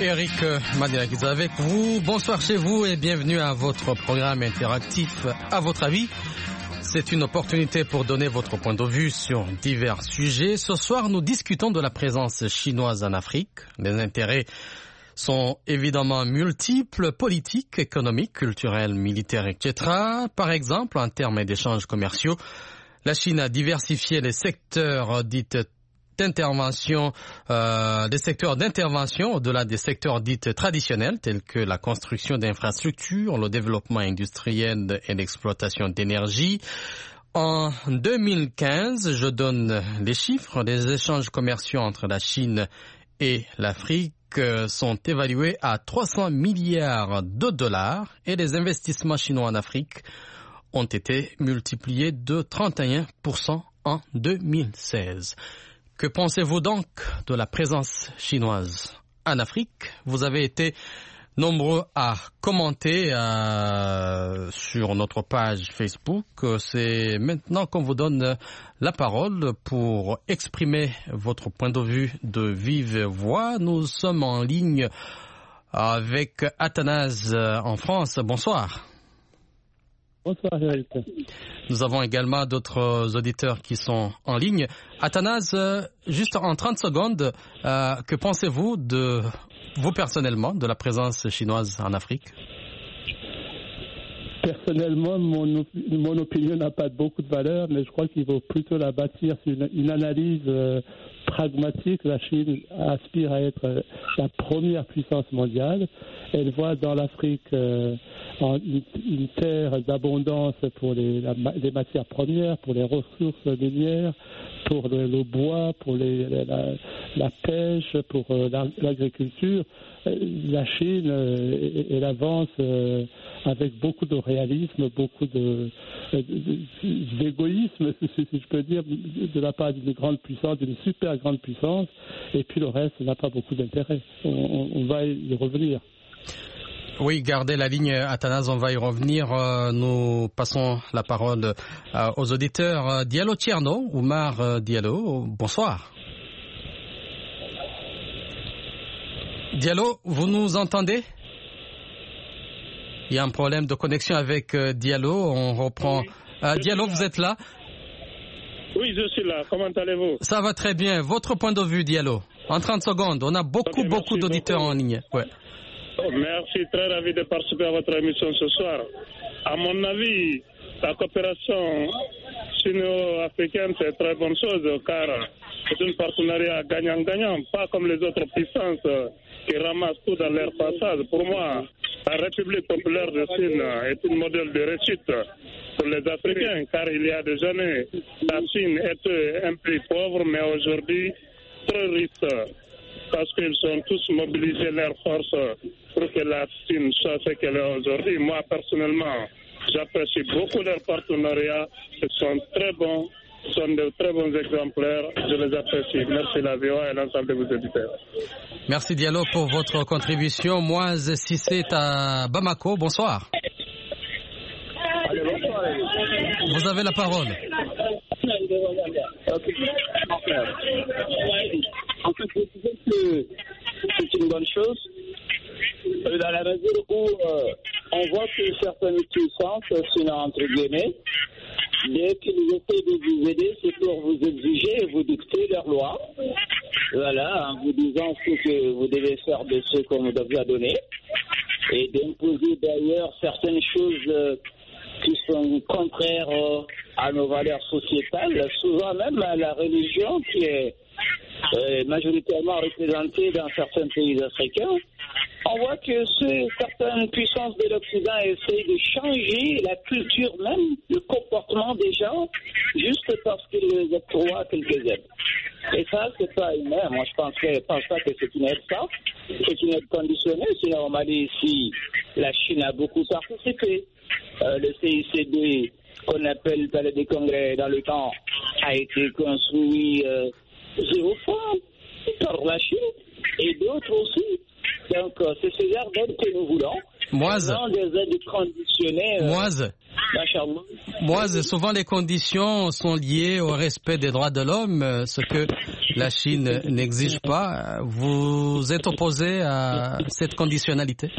Eric Madelaguiza avec vous. Bonsoir chez vous et bienvenue à votre programme interactif À votre avis. C'est une opportunité pour donner votre point de vue sur divers sujets. Ce soir, nous discutons de la présence chinoise en Afrique. Les intérêts sont évidemment multiples, politiques, économiques, culturels, militaires, etc. Par exemple, en termes d'échanges commerciaux, la Chine a diversifié les secteurs dits d'intervention, des secteurs d'intervention au-delà des secteurs dits traditionnels tels que la construction d'infrastructures, le développement industriel et l'exploitation d'énergie. En 2015, je donne les chiffres, les échanges commerciaux entre la Chine et l'Afrique sont évalués à 300 milliards de dollars et les investissements chinois en Afrique ont été multipliés de 31% en 2016. Que pensez-vous donc de la présence chinoise en Afrique? Vous avez été nombreux à commenter sur notre page Facebook. C'est maintenant qu'on vous donne la parole pour exprimer votre point de vue de vive voix. Nous sommes en ligne avec Athanase en France. Bonsoir. Bonsoir, Eric. Nous avons également d'autres auditeurs qui sont en ligne. Athanase, juste en 30 secondes, que pensez-vous de vous personnellement de la présence chinoise en Afrique? Personnellement, mon opinion n'a pas beaucoup de valeur, mais je crois qu'il vaut plutôt la bâtir sur une analyse pragmatique. La Chine aspire à être la première puissance mondiale. Elle voit dans l'Afrique une terre d'abondance pour les matières premières, pour les ressources minières, pour le bois, pour la pêche, pour l'agriculture. La Chine, elle avance avec beaucoup de réalisme, beaucoup d'égoïsme, si je peux dire, de la part d'une grande puissance, d'une super grande puissance, et puis le reste n'a pas beaucoup d'intérêt. On va y revenir. Oui, gardez la ligne, Athanase, on va y revenir. Nous passons la parole aux auditeurs. Diallo Tierno, Oumar Diallo, bonsoir. Diallo, vous nous entendez? Il y a un problème de connexion avec Diallo, on reprend. Diallo, vous êtes là? Oui, je suis là. Comment allez-vous? Ça va très bien. Votre point de vue, Diallo, en 30 secondes. On a beaucoup d'auditeurs en ligne. Ouais. Merci, très ravi de participer à votre émission ce soir. À mon avis, la coopération sino-africaine, c'est une très bonne chose, car c'est un partenariat gagnant-gagnant, pas comme les autres puissances qui ramassent tout dans leur passage. Pour moi, la République populaire de Chine est un modèle de réussite pour les Africains, car il y a des années, la Chine était un pays pauvre, mais aujourd'hui, très riche, parce qu'ils ont tous mobilisé leurs forces pour que la Chine soit ce qu'elle est aujourd'hui. Moi, personnellement, j'apprécie beaucoup leurs partenariats. Ils sont très bons, sont de très bons exemplaires. Je les apprécie. Merci la VOA et l'ensemble de vos auditeurs. Merci Diallo pour votre contribution. Moise Sissé à Bamako, bonsoir. Allez, bonsoir. Vous avez la parole. En fait, je disais que c'est une bonne chose, dans la mesure où on voit que certaines puissances, sinon entre guillemets, dès qu'ils essaient de vous aider, c'est pour vous exiger et vous dicter leurs lois. Voilà, en vous disant ce que vous devez faire de ce qu'on vous a donné, et d'imposer d'ailleurs certaines choses qui sont contraires à nos valeurs sociétales, souvent même à la religion qui est majoritairement représentée dans certains pays africains. On voit que certaines puissances de l'Occident essayent de changer la culture même, le comportement des gens, juste parce qu'ils les octroient quelques aides. Et ça, c'est pas humain. Moi, je pense pas que c'est une aide ça. C'est une aide conditionnelle. Sinon, au Mali, ici, la Chine a beaucoup participé. Le CICD, qu'on appelle le Palais des Congrès dans le temps, a été construit 0 fois par la Chine et d'autres aussi. Donc, c'est ce genre d'aide que nous voulons. Moise, des aides conditionnées. Moise, souvent les conditions sont liées au respect des droits de l'homme, ce que la Chine n'exige pas. Vous êtes opposé à cette conditionnalité?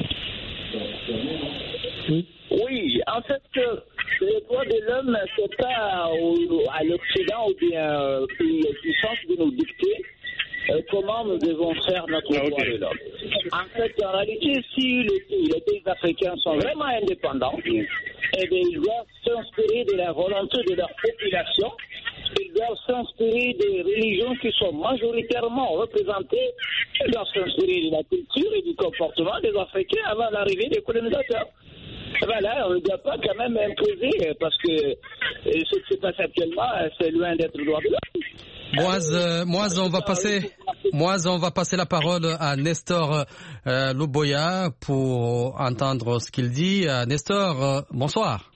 Oui, en fait, les droits de l'homme, c'est pas à l'Occident ou bien aux puissances de nous dicter comment nous devons faire notre droit de l'homme. En fait, en réalité, si les pays africains sont vraiment indépendants, eh bien, ils doivent s'inspirer de la volonté de leur population. Ils doivent s'inspirer des religions qui sont majoritairement représentées. Ils doivent s'inspirer de la culture et du comportement des Africains avant l'arrivée des colonisateurs. Voilà, on ne doit pas quand même imposer, parce que ce qui se passe actuellement, c'est loin d'être le droit de l'homme. Moise, on va passer la parole à Nestor Luboya pour entendre ce qu'il dit. Nestor, bonsoir.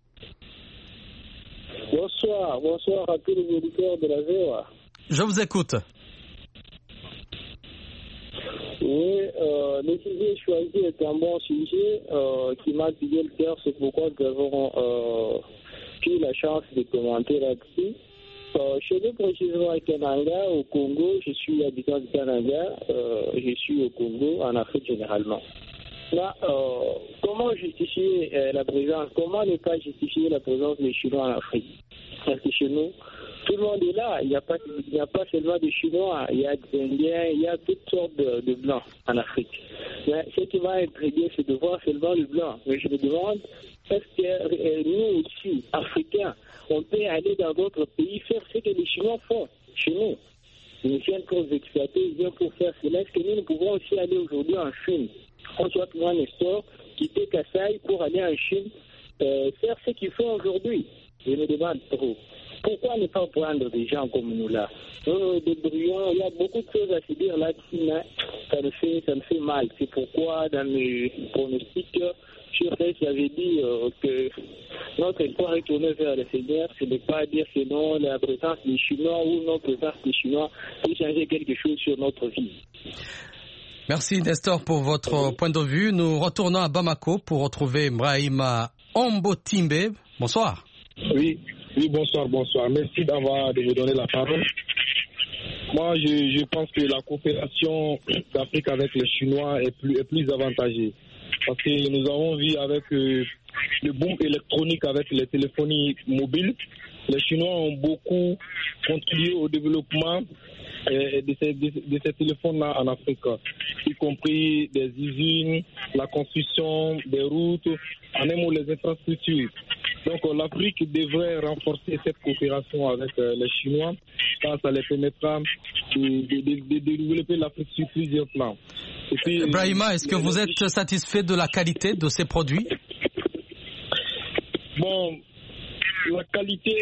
Bonsoir à tous les auditeurs de la VOA. Je vous écoute. Oui, le sujet choisi est un bon sujet qui m'a pillé le cœur, c'est pourquoi nous avons eu la chance de commenter là-dessus. Chez nous, précisément à Kananga, au Congo, je suis habitant de Kananga, je suis au Congo, en Afrique généralement. Là, comment justifier la présence, comment ne pas justifier la présence des Chinois en Afrique? Parce que chez nous, tout le monde est là, il n'y a pas seulement des Chinois, il y a des Indiens, il y a toutes sortes de Blancs en Afrique. Mais ce qui m'a intrigué, c'est de voir seulement le Blanc. Mais je me demande, est-ce que nous aussi, Africains, on peut aller dans d'autres pays faire ce que les Chinois font chez nous? Ils viennent pour nous exploiter, ils viennent pour faire cela. Est-ce que nous pouvons aussi aller aujourd'hui en Chine? On soit moi, Nestor, quitter Kassai pour aller en Chine, faire ce qu'ils font aujourd'hui. Je me demande trop. Pourquoi ne pas prendre des gens comme nous là? Nous nous débrouillons, il y a beaucoup de choses à se dire là-dessus, mais ça me fait mal. C'est pourquoi dans mes pronostics, j'avais dit que notre espoir est tourné vers le Seigneur, ce n'est pas dire que non, la présence des Chinois ou non présence des Chinois peut changer quelque chose sur notre vie. Merci Nestor pour votre point de vue. Nous retournons à Bamako pour retrouver Brahima Ombotimbe. Bonsoir. Oui, bonsoir. Merci de me donner la parole. Moi, je pense que la coopération d'Afrique avec les Chinois est plus avantageuse. Parce que nous avons vu avec le boom électronique, avec les téléphonies mobiles, les Chinois ont beaucoup contribué au développement de ces téléphones-là en Afrique, y compris des usines, la construction des routes, en un mot les infrastructures. Donc l'Afrique devrait renforcer cette coopération avec les Chinois, car ça les permettra de développer l'Afrique sur plusieurs plans. Et puis, Brahima, est-ce que vous êtes satisfait de la qualité de ces produits? Bon, la qualité,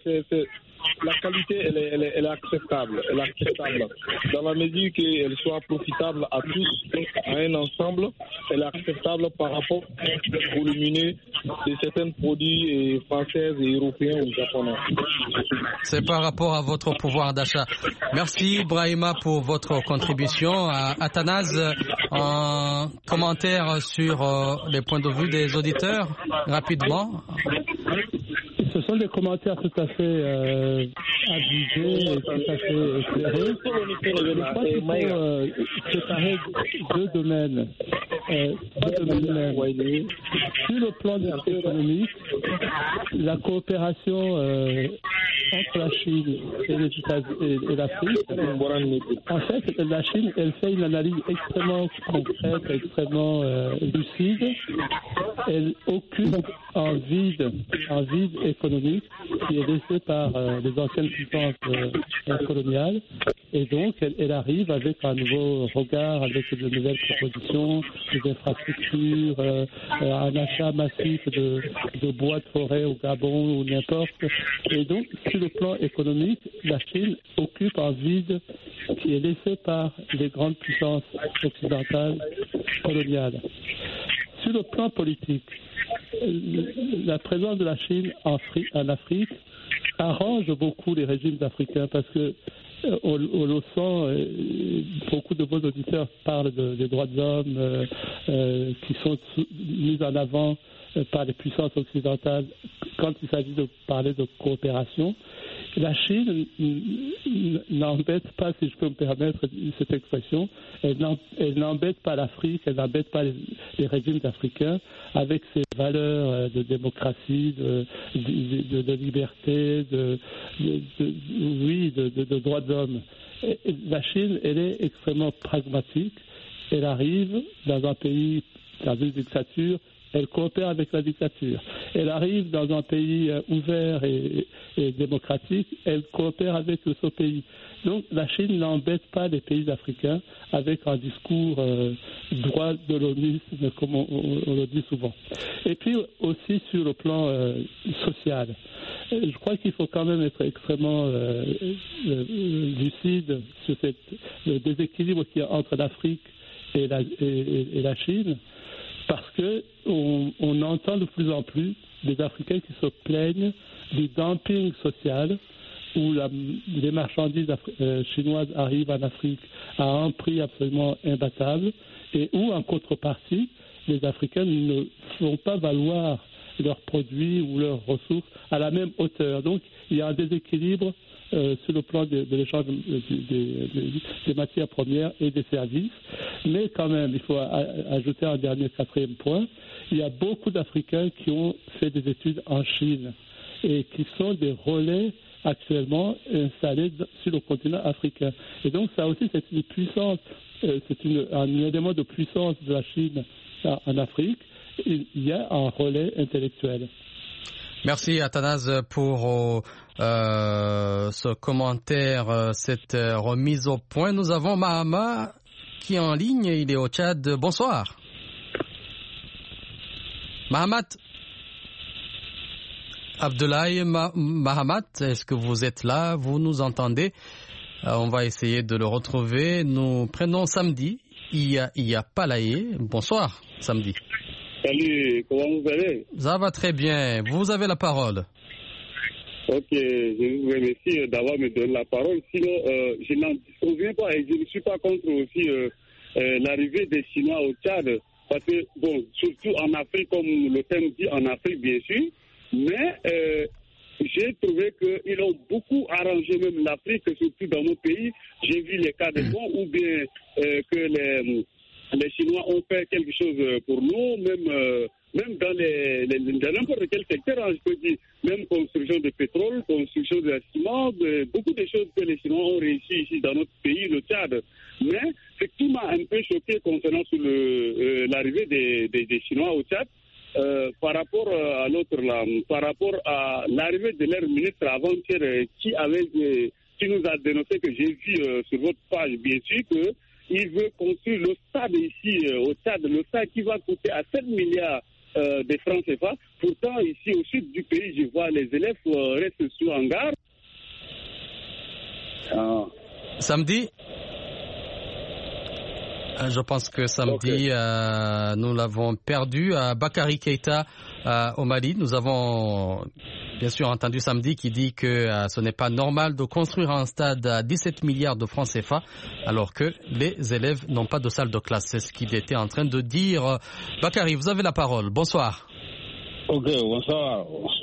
elle est acceptable. Elle est acceptable. Dans la mesure qu'elle soit profitable à tous, à un ensemble, elle est acceptable par rapport au volumineux de certains produits français et européens ou japonais. C'est par rapport à votre pouvoir d'achat. Merci Brahima pour votre contribution. Athanase, un commentaire sur les points de vue des auditeurs, rapidement. Ce sont des commentaires tout à fait avisés et tout à fait éclairés. Je crois qu'il faut séparer deux domaines. Sur le plan économique, la coopération entre la Chine et les États-Unis et l'Afrique, en fait, la Chine, elle fait une analyse extrêmement concrète, extrêmement lucide. Elle occupe un vide économique qui est laissé par les anciennes puissances coloniales, et donc elle arrive avec un nouveau regard, avec de nouvelles propositions, des infrastructures, un achat massif de bois de forêt au Gabon ou n'importe. Et donc, sur le plan économique, la Chine occupe un vide qui est laissé par les grandes puissances occidentales coloniales. Sur le plan politique, la présence de la Chine en Afrique arrange beaucoup les régimes africains parce que on le sent, beaucoup de vos auditeurs parlent des droits de l'homme qui sont mis en avant par les puissances occidentales quand il s'agit de parler de coopération. La Chine n'embête pas, si je peux me permettre cette expression, elle n'embête pas l'Afrique, elle n'embête pas les régimes africains avec ses valeurs de démocratie, de liberté, de droits de l'homme. La Chine, elle est extrêmement pragmatique. Elle arrive dans un pays, dans une dictature, elle coopère avec la dictature. Elle arrive dans un pays ouvert et démocratique, elle coopère avec ce pays. Donc la Chine n'embête pas les pays africains avec un discours droit de l'ONU, comme on le dit souvent. Et puis aussi sur le plan social. Je crois qu'il faut quand même être extrêmement lucide sur le déséquilibre qu'il y a entre l'Afrique et la Chine, parce qu'on entend de plus en plus des Africains qui se plaignent du dumping social, où les marchandises chinoises arrivent en Afrique à un prix absolument imbattable, et où, en contrepartie, les Africains ne font pas valoir leurs produits ou leurs ressources à la même hauteur. Donc, il y a un déséquilibre sur le plan de l'échange des matières premières et des services. Mais quand même, il faut ajouter un dernier, quatrième point. Il y a beaucoup d'Africains qui ont fait des études en Chine et qui sont des relais actuellement installés sur le continent africain. Et donc, ça aussi, c'est une puissance, un élément de puissance de la Chine en Afrique. Il y a un relais intellectuel. Merci Athanase pour ce commentaire, cette remise au point. Nous avons Mahama qui est en ligne, il est au Tchad. Bonsoir. Mahamat. Abdoulaye Mahamat, est-ce que vous êtes là? Vous nous entendez? On va essayer de le retrouver. Nous prenons Samedi. Il y a Palaye. Bonsoir Samedi. Salut, comment vous allez? Ça va très bien. Vous avez la parole. Ok, je vous remercie d'avoir me donné la parole. Sinon, je n'en disconviens pas et je ne suis pas contre aussi l'arrivée des Chinois au Tchad. Parce que, bon, surtout en Afrique, comme le thème dit, en Afrique, bien sûr. Mais j'ai trouvé qu'ils ont beaucoup arrangé même l'Afrique, surtout dans nos pays. J'ai vu les cas de fond ou bien que les Chinois ont fait quelque chose pour nous, même dans n'importe quel secteur, hein, je peux dire, même construction de pétrole, construction de ciment, beaucoup de choses que les Chinois ont réussi ici dans notre pays, le Tchad. Mais ce qui m'a un peu choqué concernant l'arrivée des Chinois au Tchad, par rapport à l'autre là, par rapport à l'arrivée de leur ministre avant-hier qui nous a dénoncé, que j'ai vu sur votre page, bien sûr, que il veut construire le stade ici au Tchad, le stade qui va coûter à 7 milliards de francs CFA. Pourtant, ici au sud du pays, je vois les élèves restent sous hangar. Samedi, je pense que samedi, nous l'avons perdu. Bakary Keïta au Mali, nous avons bien sûr entendu samedi qui dit que ce n'est pas normal de construire un stade à 17 milliards de francs CFA alors que les élèves n'ont pas de salle de classe. C'est ce qu'il était en train de dire. Bakary, vous avez la parole. Bonsoir. Ok, bonsoir.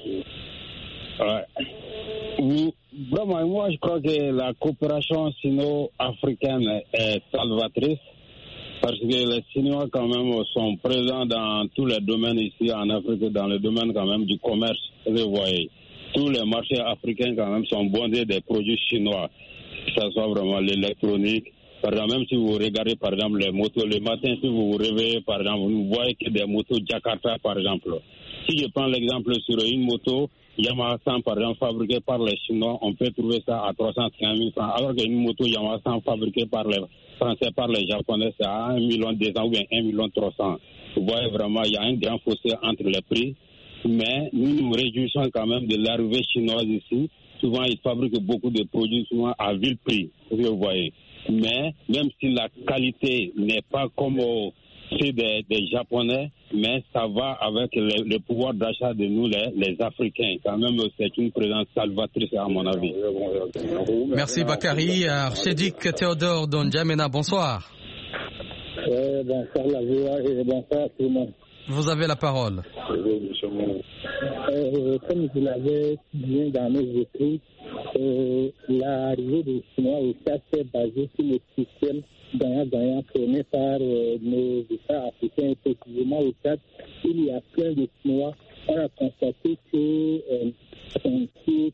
Vraiment, moi je crois que la coopération sino-africaine est salvatrice. Parce que les Chinois, quand même, sont présents dans tous les domaines ici en Afrique, dans le domaine, quand même, du commerce. Vous voyez, tous les marchés africains, quand même, sont bondés des produits chinois. Que ce soit vraiment l'électronique. Par exemple, même si vous regardez, par exemple, les motos, le matin, si vous vous réveillez, par exemple, vous voyez que des motos Jakarta, par exemple. Si je prends l'exemple sur une moto Yamaha 100, par exemple, fabriquée par les Chinois, on peut trouver ça à 350 000 francs. Alors qu'une moto Yamaha 100 fabriquée par les Français, par les Japonais, c'est à 1 200 ou bien 1 300 000. Vous voyez vraiment, il y a un grand fossé entre les prix. Mais nous nous réjouissons quand même de l'arrivée chinoise ici. Souvent, ils fabriquent beaucoup de produits, souvent à vil prix, vous voyez. Mais même si la qualité n'est pas comme ceux des Japonais, mais ça va avec le pouvoir d'achat de nous, les Africains. Quand même, c'est une présence salvatrice, à mon avis. Merci Bakary. Archédic Théodore Donjamena, bonsoir. Bonsoir la VOA et bonsoir tout le monde. Vous avez la parole. Comme je l'avais bien dans mes écrits, l'arrivée des Chinois au Tchad s'est basée sur le système gagnant-gagnant prôné par nos États africains et précisément au Tchad. Il y a plein de Chinois. On a constaté que les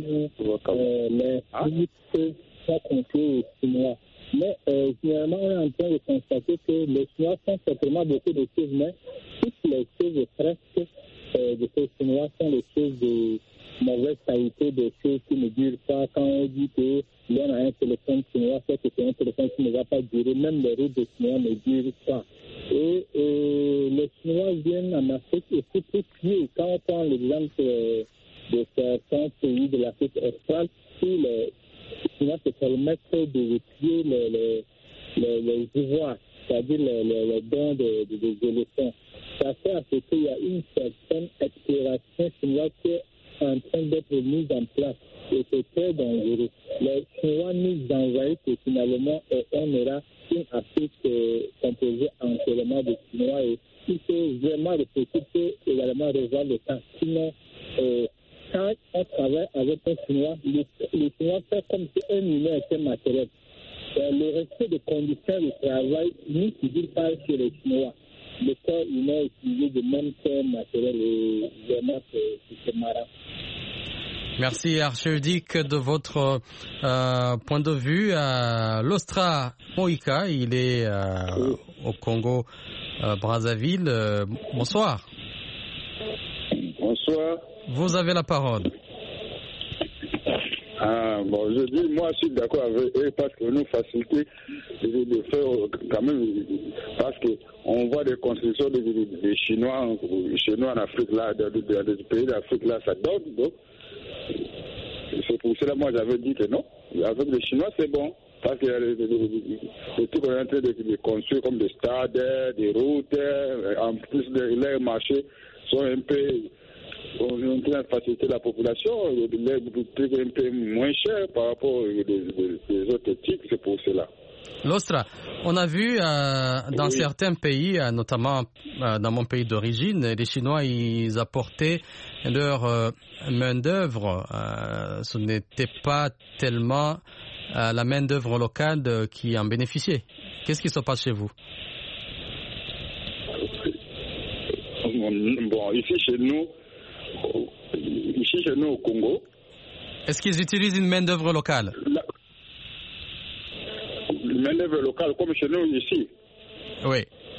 sites sont confiés aux Chinois. Mais généralement, on est en train de constater que les Chinois font certainement beaucoup de choses, mais toutes les choses presque de ces Chinois sont des choses de mauvaise qualité, des choses qui ne durent pas. Quand on dit que l'on a un téléphone chinois, c'est que c'est un téléphone qui ne va pas durer, même les routes des Chinois ne durent pas. Et les Chinois viennent en Afrique et c'est tout pied. Quand on prend l'exemple de certains pays de l'Afrique australe, où les Chinois se permettent de replier les ivoires, c'est-à-dire les dents des éléphants. Ça fait à ce qu'il y a une certaine exploration chinoise qui est en train d'être mise en place et c'est très dangereux. Les Chinois nous envahissent et finalement on aura une Afrique composée entièrement de Chinois et il faut vraiment réfléchir pour également revoir le temps. Sinon, quand on travaille avec un Chinois, les Chinois font comme si un humain était matériel. Le respect des conditions de travail ne figure pas chez les Chinois. Le corps humain est utilisé de même que matériel et vraiment c'est marrant. Merci Archiduc de votre point de vue. Lostra Moïka, il est au Congo Brazzaville. Bonsoir. Bonsoir. Vous avez la parole. Bon, je dis, moi, je suis d'accord avec eux parce que nous facilitons de faire quand même, parce qu'on voit des constructions des Chinois en Afrique, là, des pays d'Afrique, là, ça donne. Donc, c'est pour cela, moi, j'avais dit que non. Avec les Chinois, c'est bon. Parce qu'il y a des trucs qu'on est en train de construire comme des stades, des routes, en plus les marchés sont un peu. On est en train de faciliter la population, les trucs un peu moins chers par rapport aux autres types, c'est pour cela. Lostra, on a vu dans certains pays, notamment dans mon pays d'origine, les Chinois, ils apportaient leur main-d'œuvre. Ce n'était pas tellement la main-d'œuvre locale qui en bénéficiait. Qu'est-ce qui se passe chez vous? Bon, ici chez nous au Congo. Est-ce qu'ils utilisent une main-d'œuvre locale? Une main-d'œuvre locale comme chez nous ici? Oui.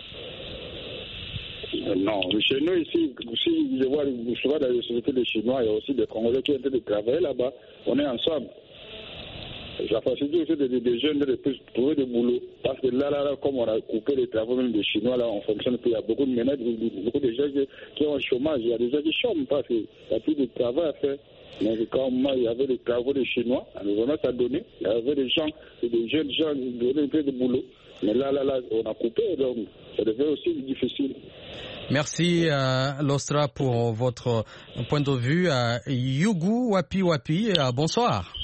Non, chez nous ici, si je vois souvent dans les sociétés des Chinois, il y a aussi des Congolais qui ont de travailler là-bas. On est ensemble. Ça facilite aussi des jeunes de trouver du boulot. Parce que là, comme on a coupé les travaux même des Chinois, là, on fonctionne plus. Il y a beaucoup de ménages, beaucoup de gens qui ont un chômage. Il y a des gens qui chôment parce qu'il n'y a plus de travail à faire. Donc, quand il y avait des travaux des Chinois, vraiment, ça donnait. Il y avait des gens, des jeunes gens qui donnaient un peu de boulot. Mais là, on a coupé, donc ça devient aussi difficile. Merci Lostra pour votre point de vue. Yougou Wapi, bonsoir.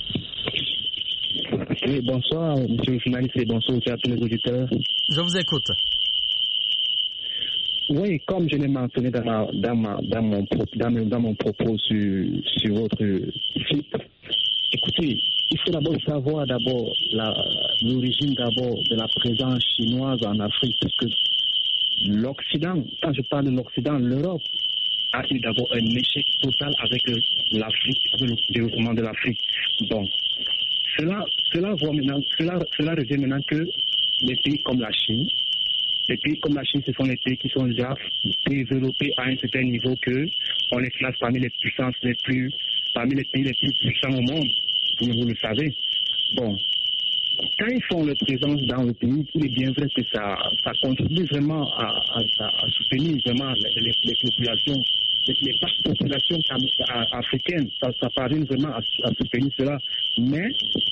Oui, bonsoir, monsieur le journaliste, et bonsoir à tous les auditeurs. Je vous écoute. Oui, comme je l'ai mentionné dans mon propos sur votre site, écoutez, il faut d'abord savoir l'origine de la présence chinoise en Afrique, parce que l'Occident, quand je parle de l'Occident, l'Europe a eu d'abord un échec total avec l'Afrique, avec le développement de l'Afrique. Bon. Cela revient maintenant que les pays comme la Chine, ce sont les pays qui sont déjà développés à un certain niveau que on les classe parmi les puissances parmi les pays les plus puissants au monde, vous le savez. Bon, quand ils font leur présence dans le pays, il est bien vrai que ça contribue vraiment à soutenir vraiment les populations. Les populations africaines, ça parvient vraiment à soutenir cela, mais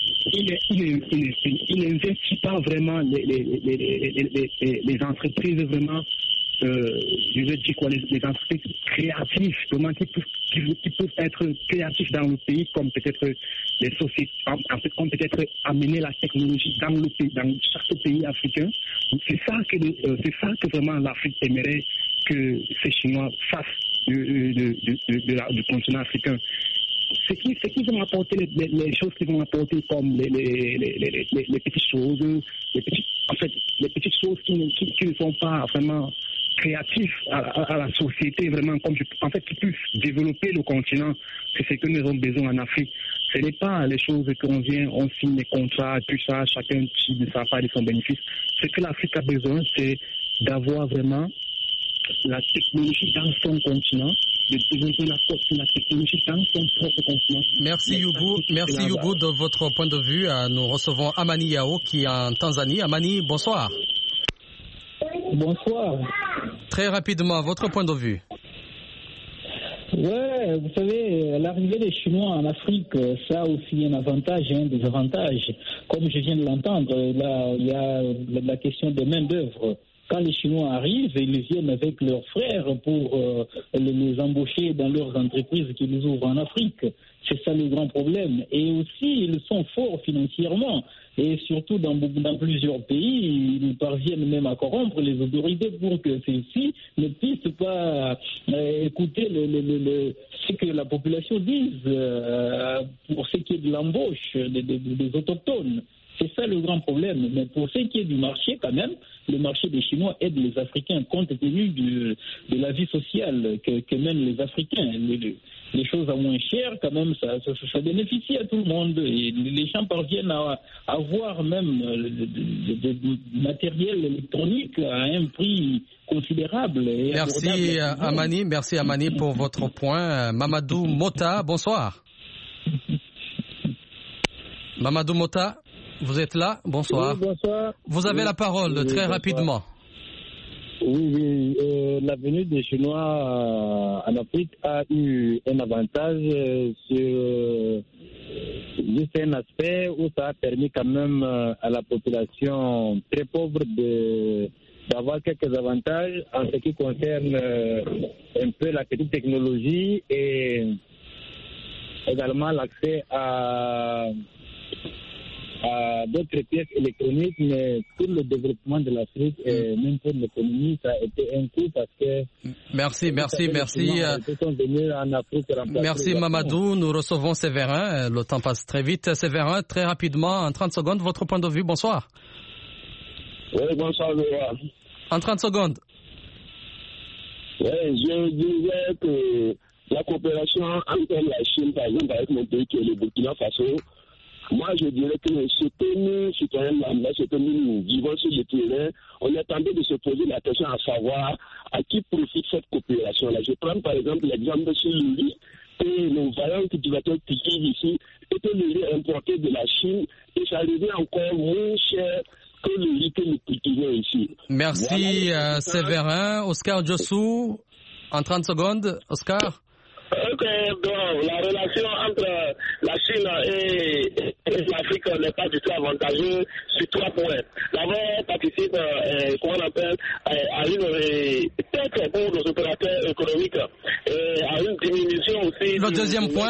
il n'investit pas vraiment les entreprises vraiment, je veux dire quoi, les entreprises créatives, vraiment qui peuvent être créatifs dans le pays, comme peut-être les sociétés, comme peut-être amener la technologie dans le pays, dans chaque pays africain. C'est ça que vraiment l'Afrique aimerait que ces Chinois fassent du continent africain. Ce qui vont apporter les choses qui vont apporter comme les petites choses, les petites choses qui ne sont pas vraiment créatifs à la société, vraiment, qui puissent développer le continent. C'est ce que nous avons besoin en Afrique. Ce n'est pas les choses qu'on vient, on signe des contrats, tout ça, chacun tire de sa part de son bénéfice. Ce que l'Afrique a besoin, c'est d'avoir vraiment la technologie dans son continent, de développer la technologie dans son propre continent. Merci Yougou de votre point de vue. Nous recevons Amani Yao qui est en Tanzanie. Amani, bonsoir. Bonsoir. Très rapidement, votre point de vue. Ouais, vous savez, l'arrivée des Chinois en Afrique, ça a aussi un avantage et un désavantage. Comme je viens de l'entendre, là, il y a la question de main-d'œuvre. Quand les Chinois arrivent, ils viennent avec leurs frères pour les embaucher dans leurs entreprises qu'ils ouvrent en Afrique. C'est ça le grand problème. Et aussi, ils sont forts financièrement. Et surtout, dans plusieurs pays, ils parviennent même à corrompre les autorités pour que celles-ci ne puissent pas écouter ce que la population dise pour ce qui est de l'embauche des autochtones. C'est ça le grand problème. Mais pour ce qui est du marché, quand même, le marché des Chinois aide les Africains compte tenu de la vie sociale que mènent les Africains. Les choses à moins cher, quand même, ça bénéficie à tout le monde. Et les gens parviennent à avoir même du matériel électronique à un prix considérable. Et Merci Amani pour votre point. Mamadou Mota, bonsoir. Mamadou Mota, vous êtes là? Bonsoir. Oui, bonsoir. Vous avez la parole, très rapidement. Oui, la venue des Chinois en Afrique a eu un avantage sur juste un aspect où ça a permis quand même à la population très pauvre d'avoir quelques avantages en ce qui concerne un peu la petite technologie et également l'accès à d'autres pièces électroniques, mais pour le développement de l'Afrique et même pour l'économie, ça a été un coup parce que... Merci. Merci Mamadou, nous recevons Séverin, le temps passe très vite. Séverin, très rapidement, en 30 secondes, votre point de vue, bonsoir. Oui, bonsoir. En 30 secondes. Oui, je disais que la coopération entre la Chine, par exemple, avec mon pays qui est le Burkina Faso, moi, je dirais que ce que nous, citoyens lambda, ce que nous vivons sur le terrain, on est tenté de se poser la question à savoir à qui profite cette coopération-là. Je prends par exemple l'exemple sur le riz, que nos vaillants cultivateurs cultivent ici, et que le riz importé de la Chine, et ça revient encore moins cher que le riz que nous cultivons ici. Merci voilà, Séverin. Oscar Djossou, en 30 secondes. Oscar. La relation entre la Chine et l'Afrique n'est pas du tout avantageuse sur 3 points. D'abord, participe, à une peut-être pour nos opérateurs économiques, à une diminution aussi. Le deuxième point.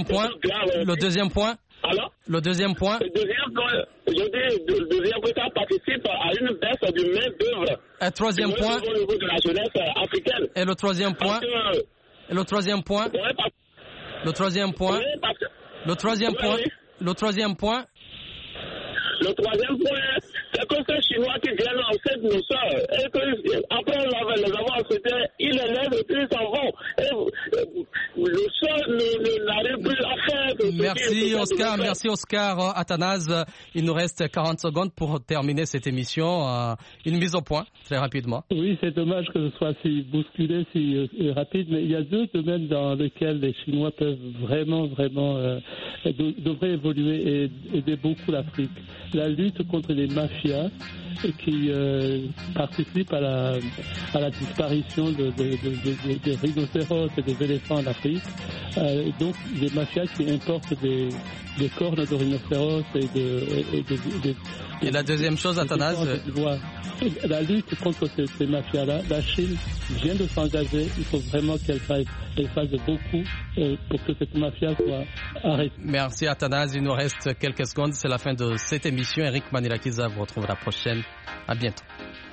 Alors? Le deuxième point. Le deuxième point, ça participe à une baisse du main-d'œuvre. Un troisième point. Au niveau de la jeunesse africaine. Et le troisième point. Le troisième point. C'est que ces Chinois qui viennent en fait nos soeurs, et que après les avoir acceptés, ils les laissent et puis ils s'en vont. Et le sol n'arrive plus à faire. Merci Oscar. Athanase, il nous reste 40 secondes pour terminer cette émission. Une mise au point, très rapidement. Oui, c'est dommage que ce soit si bousculé, si rapide, mais il y a 2 domaines dans lesquels les Chinois peuvent vraiment devraient évoluer et aider beaucoup l'Afrique. La lutte contre les mafias qui participent à la disparition des rhinocéros et des éléphants en Afrique. Donc, des mafias qui importent des cornes de rhinocéros et la deuxième chose, Athanase, la lutte contre ces mafias-là, la Chine vient de s'engager. Il faut vraiment qu'elle fasse beaucoup pour que cette mafia soit arrêtée. Merci Athanase. Il nous reste quelques secondes. C'est la fin de cette émission. Eric Manilakiza vous retrouve la prochaine. À bientôt.